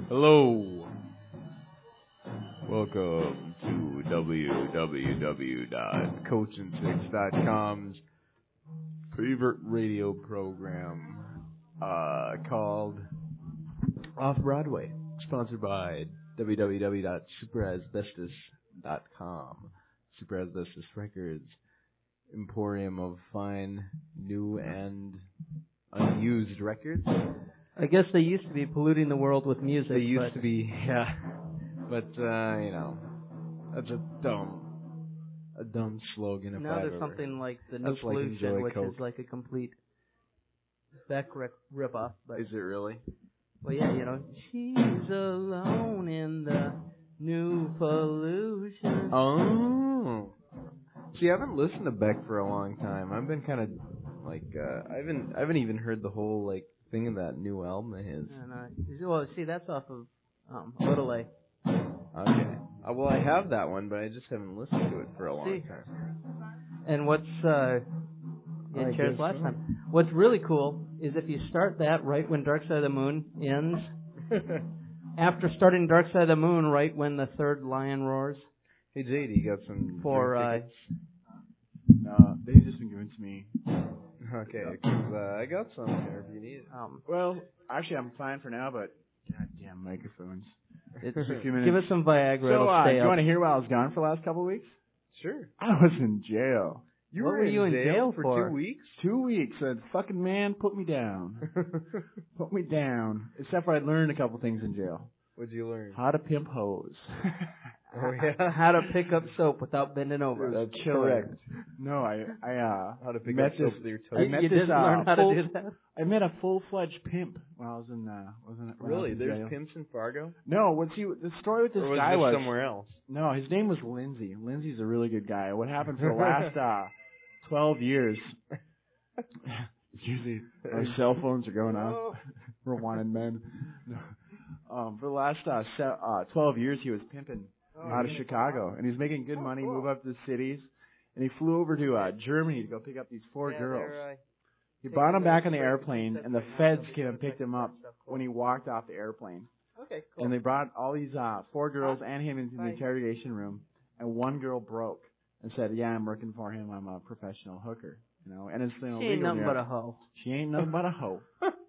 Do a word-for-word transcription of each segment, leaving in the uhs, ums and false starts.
Hello. Welcome to w w w dot coach and six dot com's favorite radio program uh, called Off Broadway, sponsored by w w w dot super asbestos dot com. Super Asbestos Records, emporium of fine, new and unused records. I guess they used to be polluting the world with music. They used to be, yeah. But, uh, you know, that's a dumb, a dumb slogan. If now I've there's ever. something like the New That's like Pollution, Enjoy which Coke. is like a complete Beck rip, rip-off. But, Is it really? well, yeah, you know, she's alone in the New Pollution. Oh. See, I haven't listened to Beck for a long time. I've been kind of, like, uh, I haven't, I haven't even heard the whole, like, thing of that new album of his. And, uh, well, see, that's off of um, Little A. Okay. Uh, well, I have that one, but I just haven't listened to it for a long See. time. And what's, uh, yeah, I Chair's guess last so. time. What's really cool is if you start that right when Dark Side of the Moon ends, after starting Dark Side of the Moon right when the third lion roars. Hey, J D, you got some For, drink uh, tickets? No, they've just been given to me. Okay, 'cause, uh, I got some here if you need it. Um, Well, actually, I'm fine for now, but goddamn microphones. it's, Just a few minutes. give us some Viagra. So, it'll uh, do stay you up. want to hear why I was gone for the last couple of weeks? Sure. I was in jail. You What were, were you in jail for, for? two weeks? Two weeks. A fucking man put me down. Put me down. Except for I learned a couple things in jail. What'd you learn? How to pimp hoes. Oh yeah. How to pick up soap without bending over. That's killer. correct. No, I, I, uh, How to pick met up soap this- with your I toes. met you this, didn't uh, learn how full- to do that? I met a full-fledged pimp when I was in, uh, wasn't it? when I was Really? in There's jail. pimps in Fargo? No, what's he, the story with this or was guy this was, somewhere else? no, his name was Lindsay. Lindsay's a really good guy. What happened for the last, uh, twelve years, usually our cell phones are going off. We're wanted men. No. Um, for the last, uh, se- uh, twelve years, he was pimping out of Chicago, and he was making good money, move up to the cities, and he flew over to, uh, Germany to go pick up these four girls. He brought him back on the airplane, and the feds came and picked him up when he walked off the airplane. Okay, cool. And they brought all these uh, four girls and him into the interrogation room, and one girl broke and said, "Yeah, I'm working for him. I'm a professional hooker." You know, and it's you know, She ain't legal nothing there. but a hoe. She ain't nothing but a hoe.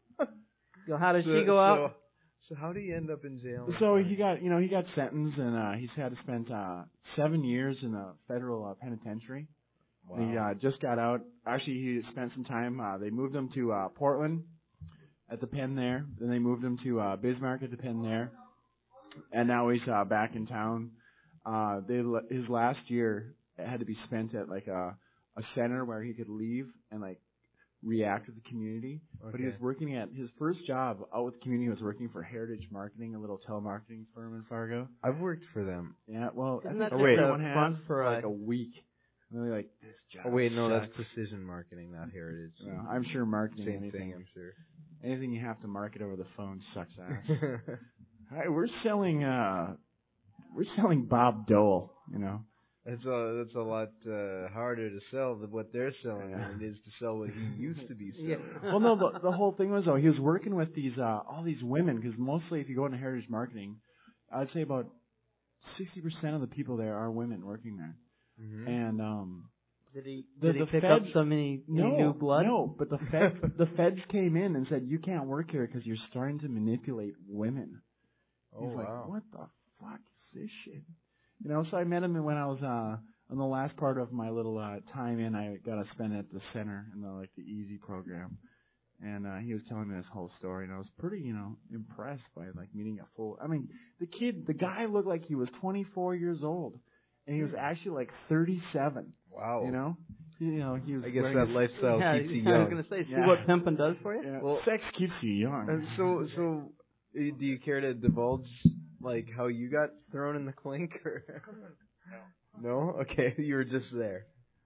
So how does So- she go out? So, so how do you end up in jail? So he got, you know, he got sentenced, and uh, he's had to spend uh, seven years in a federal uh, penitentiary. Wow. He uh, just got out. Actually, he spent some time. Uh, they moved him to uh, Portland at the pen there. Then they moved him to uh, Bismarck at the pen there. And now he's uh, back in town. Uh, they his last year had to be spent at like a a center where he could leave and like react with the community. Okay. But he was working at his first job out with the community was working for Heritage Marketing, a little telemarketing firm in Fargo. I've worked for them. Yeah, well, Isn't I that think Oh, wait. everyone the has front for, like uh, a week. And they're like, this job. Oh wait, no, sucks. that's precision marketing, not heritage. Well, I'm sure marketing Same anything, thing, I'm sure. anything you have to market over the phone sucks ass. Hi, we're selling uh we're selling Bob Dole, you know. That's a that's a lot uh, harder to sell than what they're selling than it is to sell what he used to be selling. Yeah. Well, no, the, the whole thing was though he was working with these uh all these women because mostly if you go into Heritage Marketing, I'd say about sixty percent of the people there are women working there, Mm-hmm. and um. Did he The- did he the pick feds- up so many No, new blood? no, but the feds the feds came in and said you can't work here because you're starting to manipulate women. Oh He's like, wow. what the fuck is this shit? You know, so I met him when I was uh on the last part of my little uh time in. I got to spend at the center in the like the Easy program, and uh he was telling me this whole story, and I was pretty you know impressed by like meeting a full. I mean, the kid, the guy looked like he was twenty-four years old, and he was actually like thirty-seven. Wow. You know, you know he was. I guess wearing that his- lifestyle Yeah, keeps you I was young. gonna say, see Yeah. what pimping does for you. Yeah, Well- sex keeps you young. And so so uh, do you care to divulge like how you got thrown in the clink or no? Okay, you were just there.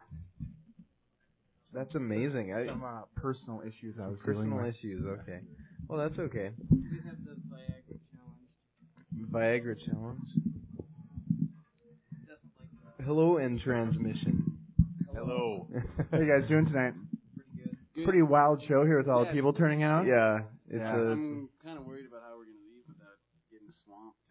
That's amazing. I Some uh, personal issues I was dealing personal with. issues, okay. Well, that's okay. We have the Viagra challenge. Viagra challenge. Hello in transmission. Hello. How you guys doing tonight? Pretty good. Pretty wild show here with all the Yeah. people turning out. Yeah, it's Yeah. a I'm kind of worried about how we're going to leave without getting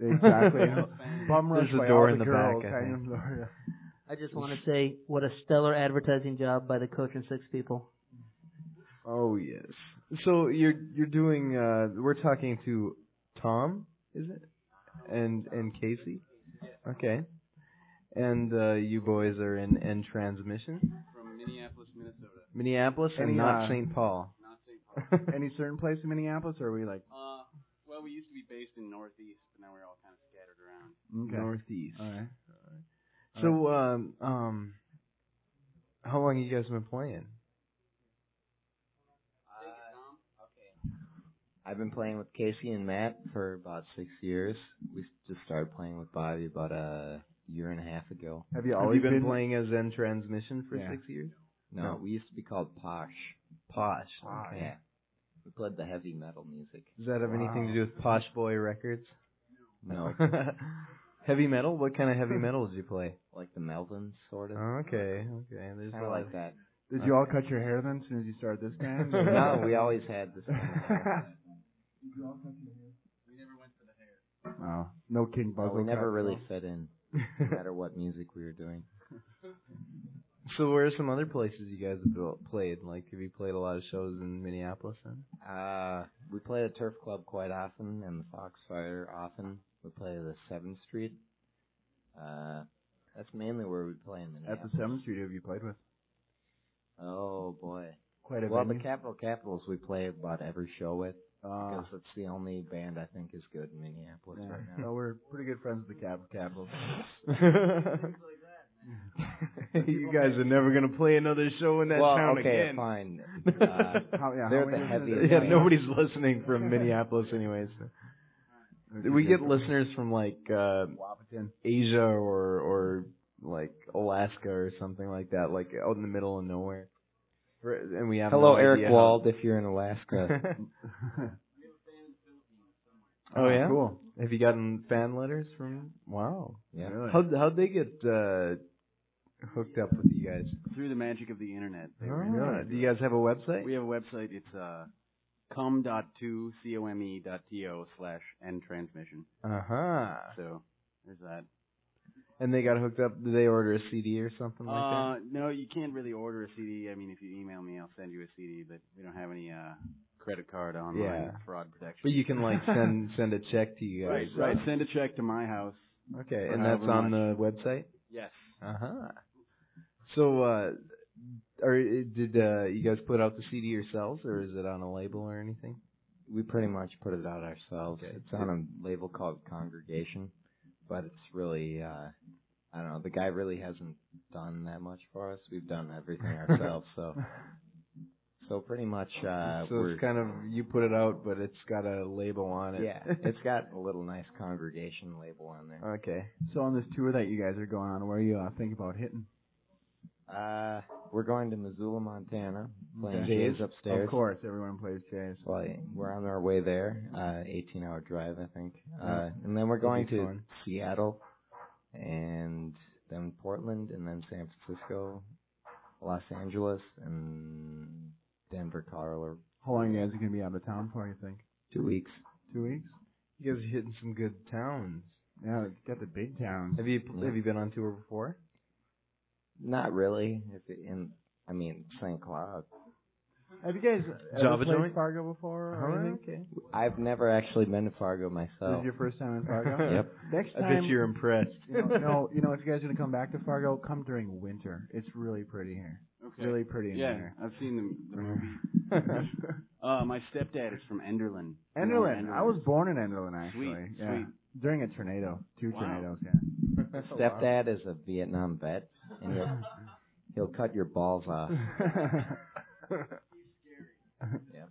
Exactly. Bum rush There's a by door all in the girls, back, I kind think. of door. I just want to say what a stellar advertising job by the Coach and Six people. Oh yes. So you're you're doing. Uh, we're talking to Tom, is it? And and Casey. Okay. And uh, you boys are in N Transmission. From Minneapolis, Minnesota. Minneapolis and Any, not uh, Saint Paul. Not Saint Paul. Any certain place in Minneapolis, or are we like Uh, well, we used to be based in Northeast, but now we're all kind of scattered around. okay. Northeast. All right. So um um, how long you guys been playing? I've been playing with Casey and Matt for about six years. We just started playing with Bobby about a year and a half ago. Have you Have always you been, playing as N Transmission for Yeah. six years? No, No. we used to be called Posh. Posh. Posh. Okay. Yeah. We played the heavy metal music. Does that have anything to Wow. do with Posh Boy Records? No, Heavy metal? What kind of heavy metal did you play? like the Melvins, sort of. Okay, okay. There's Kind a of lot like that. Did you all cut your hair then as soon as you started this band? No, we always had the same. We never went for the hair. Oh, no King Well, Buzzle. we never cut, really so. fit in, no matter what music we were doing. So where are some other places you guys have built, played? Like, have you played a lot of shows in Minneapolis then? Uh, we play at Turf Club quite often, and the Foxfire often. We play the seventh Street. Uh, that's mainly where we play in At Minneapolis. the seventh Street, who have you played with? Oh boy. Quite a Well, the venue. Capital Capitals we play about every show with, Uh, because it's the only band I think is good in Minneapolis yeah. right now. Well, we're pretty good friends with the Cap Capitals. You guys are never gonna play another show in that well, town okay, again. fine. Uh, How, yeah, They're how the many heavy- listeners- Yeah, nobody's listening from Minneapolis anyways. We get listeners from like uh Wapaton. Asia or or like Alaska or something like that, like out in the middle of nowhere. For- And we have Hello, no Eric idea Wald, how- if you're in Alaska. Oh yeah, Cool. Have you gotten fan letters from? Wow. Yeah. Really? How how'd they get uh, hooked up with you guys? Through the magic of the internet. They Ah, were really? Do you guys have a website? We have a website. It's uh, com dot two, C O M E dot T O slash N transmission. Uh huh. So there's that. And they got hooked up. Did they order a C D or something like Uh, no, you can't really order a C D. I mean, if you email me, I'll send you a C D, but we don't have any uh credit card online Yeah. fraud that? protection. But you can like send send a check to you right, guys. right. Send a check to my house. Okay, For and that's however on much. the website. Yes. Uh huh. So, uh, are did uh, you guys put out the C D yourselves, or is it on a label or anything? We pretty much put it out ourselves. Okay. It's on a label called Congregation, but it's really, uh, I don't know, the guy really hasn't done that much for us. We've done everything ourselves, so so pretty much uh, so we're it's kind of you put it out, but it's got a label on it. yeah, it's got a little nice Congregation label on there. Okay. So on this tour that you guys are going on, where you uh, think about hitting? Uh, we're going to Missoula, Montana, playing Okay. Jay's upstairs. Of course, everyone plays jazz. Well, we're on our way there, uh, eighteen hour drive, I think. Uh, Yeah. and then we're going That'll be to fun. Seattle, and then Portland, and then San Francisco, Los Angeles, and Denver, Colorado. How long you guys are gonna be out of town for? You think? Two weeks. Two weeks? You guys are hitting some good towns. Yeah, got the big towns. Have you Yeah. have you been on tour before? Not really. If it, in, I mean, Saint Cloud. Have you guys ever Java played joint? Fargo before? Or anything? okay. I've never actually been to Fargo This myself. is your first time in Fargo? Yep. Next I time, bet you're impressed. you know, no, you know, if you guys are gonna come back to Fargo, come during winter. It's really pretty here. Okay. Really pretty in Yeah, winter. I've seen the, the movie. Uh, my stepdad is from Enderlin. You know where Enderlin. I was born in Enderlin, actually. Sweet, yeah. sweet. During a tornado. Two Wow. tornadoes, yeah. Stepdad is a Vietnam vet, and he'll he'll cut your balls off. Yep.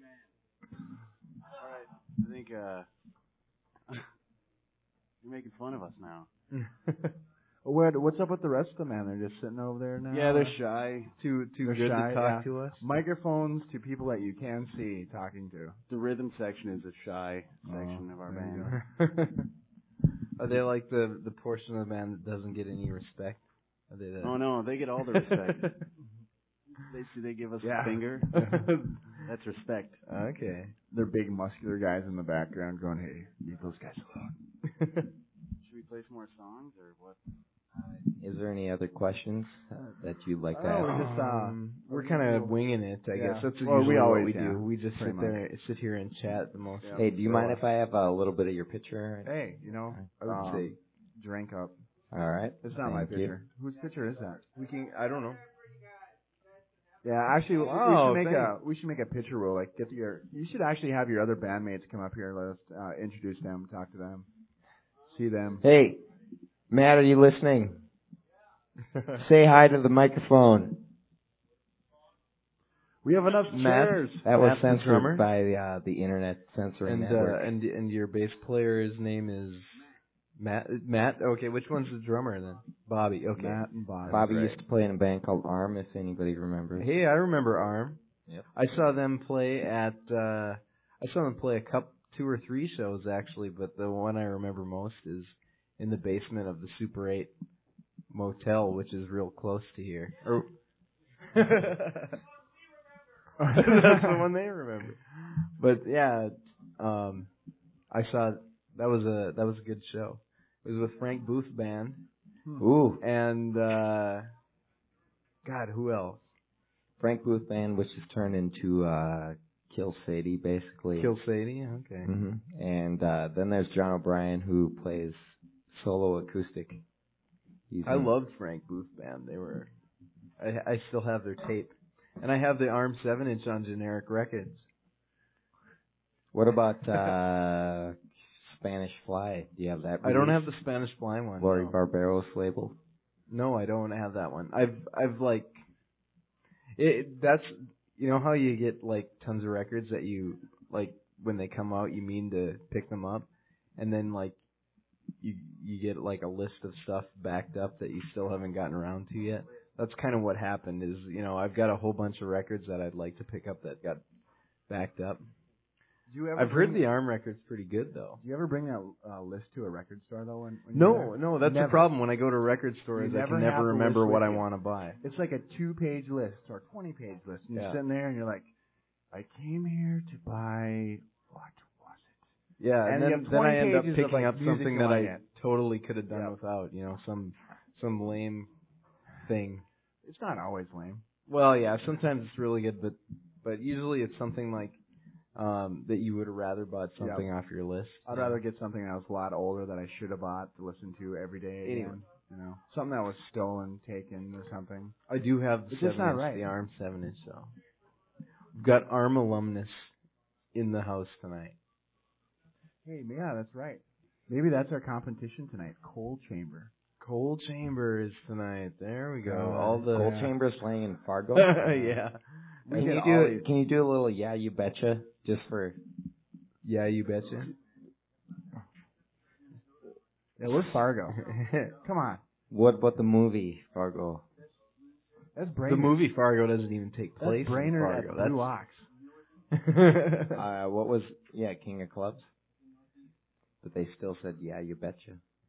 All right. I think uh, you're making fun of us now. Where, what's up with the rest of them, man? They're just sitting over there now? Yeah, they're shy. too too They're good shy, to talk yeah. to us. Microphones to people that you can see talking to. The rhythm section is a shy section Oh, of our there you band. go. Are they like the the portion of the band that doesn't get any respect? Are they the Oh no, they get all the respect. They see they give us Yeah. a finger. That's respect. Okay. They're big muscular guys in the background going, hey, leave those guys alone. Should we play some more songs or what? Is there any other questions uh, that you'd like to Oh, ask? we're just, uh, Um, we're kind of winging it, I Yeah. guess. That's Well, we usually always, what we yeah, do. We just pretty sit there, sit here and chat the most. Yeah. Hey, do you mind if I have a little bit of your picture? Hey, you know, I would um, say drink up. All right. It's not my Thank you. picture. Whose picture is that? we can. I don't know. Yeah, actually, we- Wow, we should make a thanks. we should make a picture rule. Like, get your you should actually have your other bandmates come up here. Let us uh, introduce them, talk to them, see them. Hey, Matt, are you listening? Say hi to the microphone. We have enough Matt, chairs. That was Matt's the censored drummer? by uh, the internet censoring And uh, network. and and your bass player's name is Matt. Matt. Okay, which one's the drummer then? Bobby. Okay. Matt and Bob. Bobby right. used to play in a band called Arm, if anybody remembers. Hey, I remember Arm. Yep. I saw them play at. uh I saw them play a couple, two or three shows actually, but the one I remember most is in the basement of the Super eight Motel, which is real close to here. Or that's the one they remember. But yeah, um, I saw that was a that was a good show. It was with Frank Booth Band Ooh, and uh God, who else? Frank Booth Band, which has turned into uh, Kill Sadie, basically. Kill Sadie. Okay. hmm And uh, then there's John O'Brien, who plays solo acoustic. He's I in- loved Frank Booth Band. They were. I I still have their tape, and I have the Arm seven inch on Generic Records. What about uh, Spanish Fly? Do you have that? I don't released? have the Spanish Fly one. Lori no. Barbero's label. No, I don't have that one. I've I've like it. That's you know how you get like tons of records that you like when they come out you mean to pick them up, and then like you you get like a list of stuff backed up that you still haven't gotten around to yet. That's kind of what happened. Is you know I've got a whole bunch of records that I'd like to pick up that got backed up. Do you ever I've heard bring, the Arm record's pretty good though. Do you ever bring that uh, list to a record store though? When, when No, you're there? no, that's Never. the problem. When I go to record stores, You I never can have never the remember list what with I you. want to buy. It's like a two-page list or twenty-page list, and Yeah. you're sitting there and you're like, I came here to buy what was it? Yeah, And and, you then have then I twenty end up pages of, picking like, up music something you that I like it. totally could have done Yep. without. You know, some some lame thing. It's not always lame. Well, yeah, sometimes it's really good, but but usually it's something like um that you would have rather bought something off your list. I'd rather get something that was a lot older that I should have bought to listen to every day again. Anyway. You know, something that was stolen, taken, or something. I do have the It's just seven not inch, right. the Arm seven inch though. We've got Arm alumnus in the house tonight. Hey, yeah, that's right. Maybe that's our competition tonight. Coal Chamber. Cold Chambers tonight. There we go. Uh, All the Gold Chambers playing in Fargo. yeah. We Can get you all do these- Can you do a little yeah you betcha just for Yeah, you betcha. Yeah, we're Fargo. Come on, what about the movie Fargo? that's The Brainerd. movie Fargo doesn't even take That's place in Brainerd Fargo. at Blue Ox. That's Uh, what was yeah King of Clubs? But they still said yeah you betcha.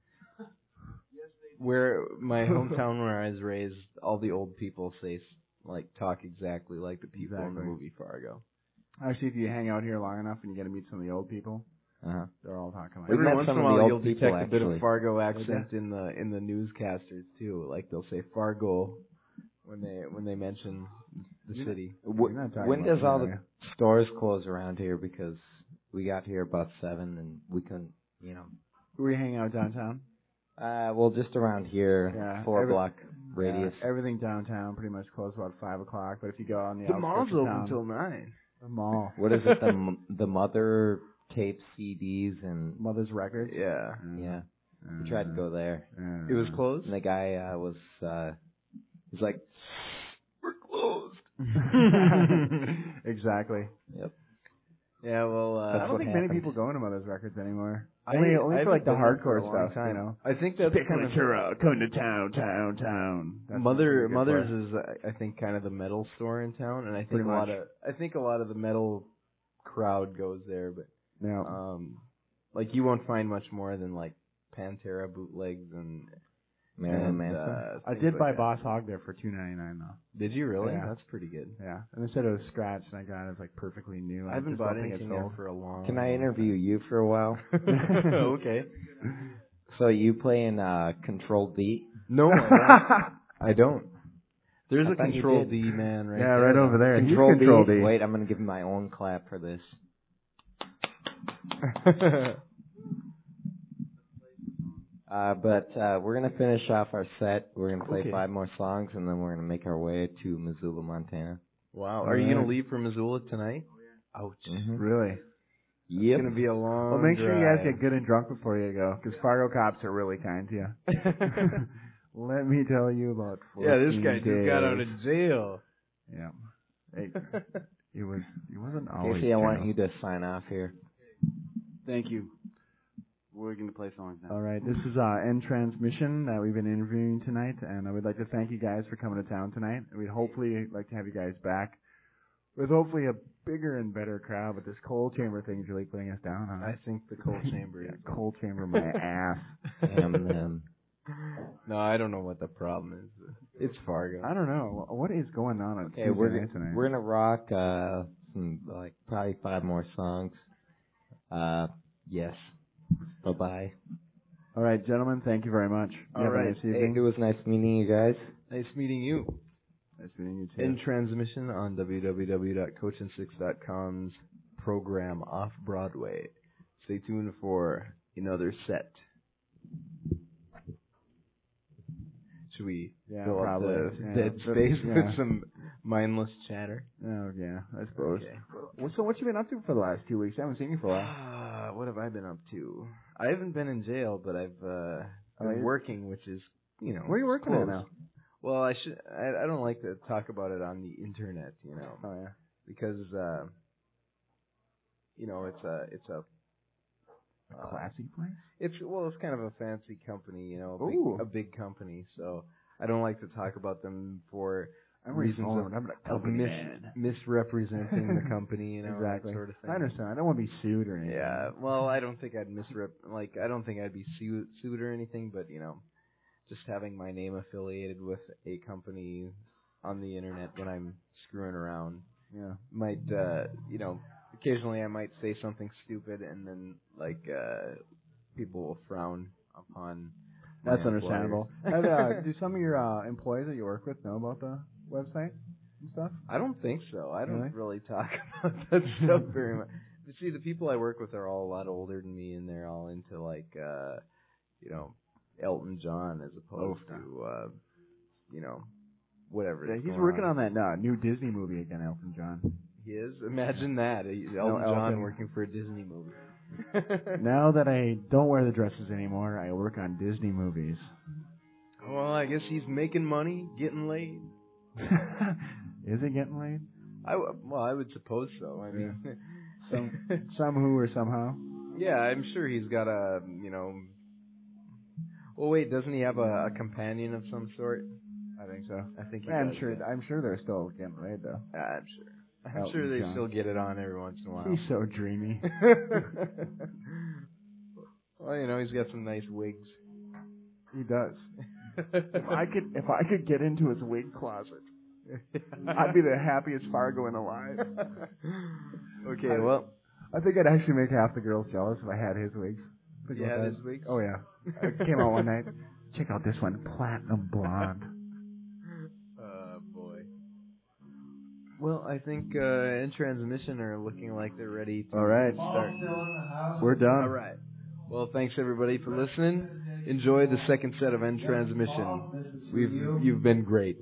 where my hometown where I was raised. All the old people say like talk exactly like the people in the Exactly. movie Fargo. Actually, if you hang out here long enough and you get to meet some of the old people, Uh-huh. they're all talking like We've Every met once some in a of the while, old you'll people, detect a bit actually. of Fargo accent in the in the newscasters too. Like they'll say Fargo when they when they mention the city. You're not talking When about does all me, the are stores close around here? Because we got here about seven and we couldn't, you know. you? Were you hanging out downtown? Uh, well, just around here, Yeah, four every- block radius. Yeah, everything downtown pretty much closed about five o'clock. But if you go on the The mall's outskirts of open town, till nine. the mall, What is it? The m- the mother tape C Ds and Mother's Records. Yeah, yeah. We tried to go there, Uh, it was closed. and the guy uh, was uh, he's like, We're closed. exactly. yep. Yeah, well, uh, I That's don't what think many happened. people go into Mother's Records anymore. I- Only, only I for like the haven't been there for hardcore a long stuff, time. you know. I think that's kind of coming to town, town, town. That's Mother what we Mother's get is uh, I think kind of the metal store in town, and I think Pretty a lot much. of I think a lot of the metal crowd goes there, but for. Yeah. um, like you won't find much more than like Pantera bootlegs and Marilyn and, Manson. uh, I things did like buy that. Boss Hog there for two ninety nine though. Did you really? Yeah. That's pretty good. Yeah, and instead it was scratched, and I got it as like perfectly new. I haven't just bought don't think anything it's there sold. for a long. Can I interview you for a while? Okay. So you playing uh, Control D? No, I don't. I don't. There's I a thought you Control did. D man right yeah, there. right over there. He's Control, Control D? D. Wait, I'm going to give him my own clap for this. Uh, but uh, we're going to finish off our set. We're going to play Okay. five more songs, and then we're going to make our way to Missoula, Montana. Wow. Are you going to Alright. leave for Missoula tonight? Ouch. Mm-hmm. Really? It's going to be a long Well, make sure you guys drive. get good and drunk before you go, because Fargo cops are really kind to you. Let me tell you about. Yeah, this fourteen guy just got out days. of jail. Yeah. Hey, it was. It wasn't always. Casey, I want jail. you to sign off here. Thank you. We're going to play songs now. All right, this is uh, End Transmission that we've been interviewing tonight, and I would like to thank you guys for coming to town tonight. We'd hopefully like to have you guys back with hopefully a bigger and better crowd, but this cold chamber thing is really putting us down. Huh? I think the cold chamber yeah, is. cold chamber my ass. Damn them. No, I don't know what the problem is. It's Fargo. I don't know what is going on on Okay, Tuesday we're night tonight. we're gonna rock uh some like probably five more songs. Uh, yes. Bye bye. All right, gentlemen, thank you very much. You All have a right. nice Hey, evening. it was nice meeting you guys. Nice meeting you. Nice meeting you too. In transmission on w w w dot coach and six dot com's program Off Broadway. Stay tuned for another set. Should we Yeah, fill up probably. the Yeah. dead But- space yeah. with some mindless chatter? Oh yeah, I suppose. Okay. Well, so what you been up to for the last two weeks? I haven't seen you for a while. Ah, what have I been up to? I haven't been in jail, but I've uh, Oh, been you- working, which is, you know, Where are you working close. at now? Well, I should. I, I don't like to talk about it on the internet, you know, Oh yeah. because uh, you know it's a it's a A classy place. it's well it's kind of a fancy company, you know, a Ooh. big, a big company. So I don't like to talk about them for I'm reasons reasons of, I'm a of company mis- man. misrepresenting the company, you know, exactly. that sort of thing. I understand. I don't want to be sued or anything. Yeah, well, I don't think I'd misrep. Like, I don't think I'd be sued, sued or anything, but you know, just having my name affiliated with a company on the internet when I'm screwing around Yeah. might, uh, you know, occasionally I might say something stupid, and then like uh, people will frown upon. my That's employer. understandable. Have, uh, do some of your uh, employees that you work with know about the website and stuff? I don't think so. I don't Really? really talk about that stuff very much. You see, the people I work with are all a lot older than me, and they're all into like, uh, you know, Elton John as opposed Oh, to, uh, you know, whatever. Yeah, is he's going working on. on that uh, new Disney movie again, Elton John. He is. Imagine that. Elton No, John Elton. working for a Disney movie. Now that I don't wear the dresses anymore, I work on Disney movies. Well, I guess he's making money, getting laid. Is it getting laid? I w- well, I would suppose so. I mean, Some, some who or somehow. yeah, I'm sure he's got a, you know. Well, wait, doesn't he have a, a companion of some sort? I think so. I think he I'm does, sure. yeah. I'm sure they're still getting laid though. I'm sure. I'm Elton sure they John. still get it on every once in a while. He's so dreamy. Well, you know, he's got some nice wigs. He does. If I could, if I could get into his wig closet, I'd be the happiest Fargoan alive. Okay, well, I think I'd actually make half the girls jealous if I had his wigs. Think you about had that. his wigs? Oh yeah. I came out one night. Check out this one, platinum blonde. Uh, boy. Well, I think uh, In Transmission are looking like they're ready to All right. start. We're done. All right. Well, thanks everybody for listening. Enjoy the second set of End Transmission. We've you've been great.